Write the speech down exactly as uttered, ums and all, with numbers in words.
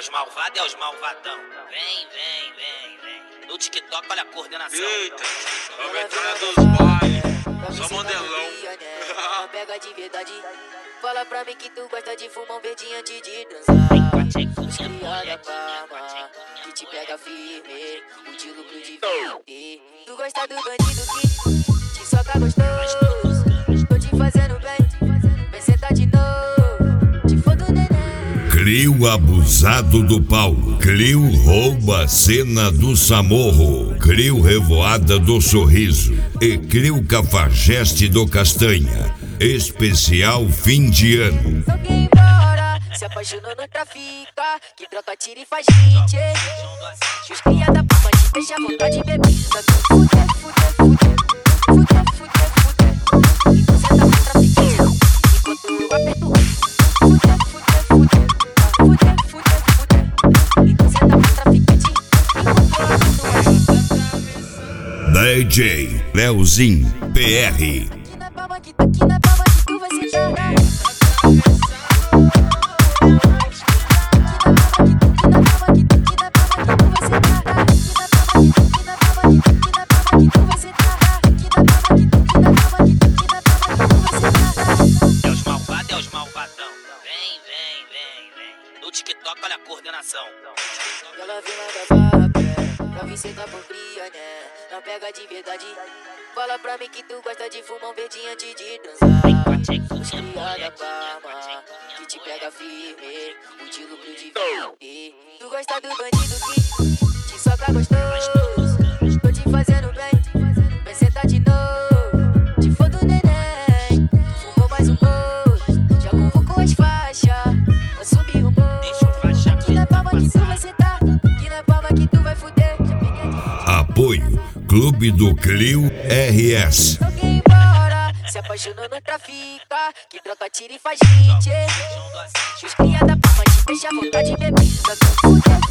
os malvados, é os malvadão. Vem, vem, vem, vem. No TikTok, olha a coordenação. Eita, a veterana dos bailes, só modelão. Não pega de verdade. Fala pra mim que tu gosta de fumar um verdinho antes de transar. Os criada palma, que te pega firme, o de lucro de vinte. Tu gosta do bandido que te soca gostoso. Tô te fazendo bem, vem sentar de novo. Te fodo neném. Clio abusado do Paulo. Clio rouba a cena do Samorro. Clio revoada do Sorriso. E Clio cafajeste do Castanha. Especial fim de ano. Só quem embora, se apaixonou no trafica, que troca tira e faz hit. Os criada palma te deixa à vontade de beber. Fuder, fuder, fuder, fuder, fuder, fuder. E você tá com traficante, enquanto eu aperto o fuder, fuder, fuder, fuder, fuder, fuder. E você tá com traficante, enquanto eu aperto o D J Leozinho P R. Aqui na palma que tá, aqui na palma que tu vai sentar. É os malvados, é os malvadão. Vem, vem, vem, vem. No TikTok, olha a coordenação. Ela vem lá da pé, pra vir sentar por cria, né? Não pega de verdade. Fala pra mim que tu gosta de fumar um verdinho antes de transar. Os criada palma, que te pega firme, o de lucro de vinte. Tu gosta do bandido que te soca gostoso. Tô te fazendo bem, vem sentar de novo. Te fodo neném, fumou mais um pouco. Já convocou as faixas, vai subir o morro. Aqui na palma que tu vai sentar, aqui na palma que tu vai fuder. Já peguei de... Apoio Clube do Clio R S. Só quem embora, se apaixonou no trafica, que troca tira e faz hit. Os criada palma te deixa à vontade de beber.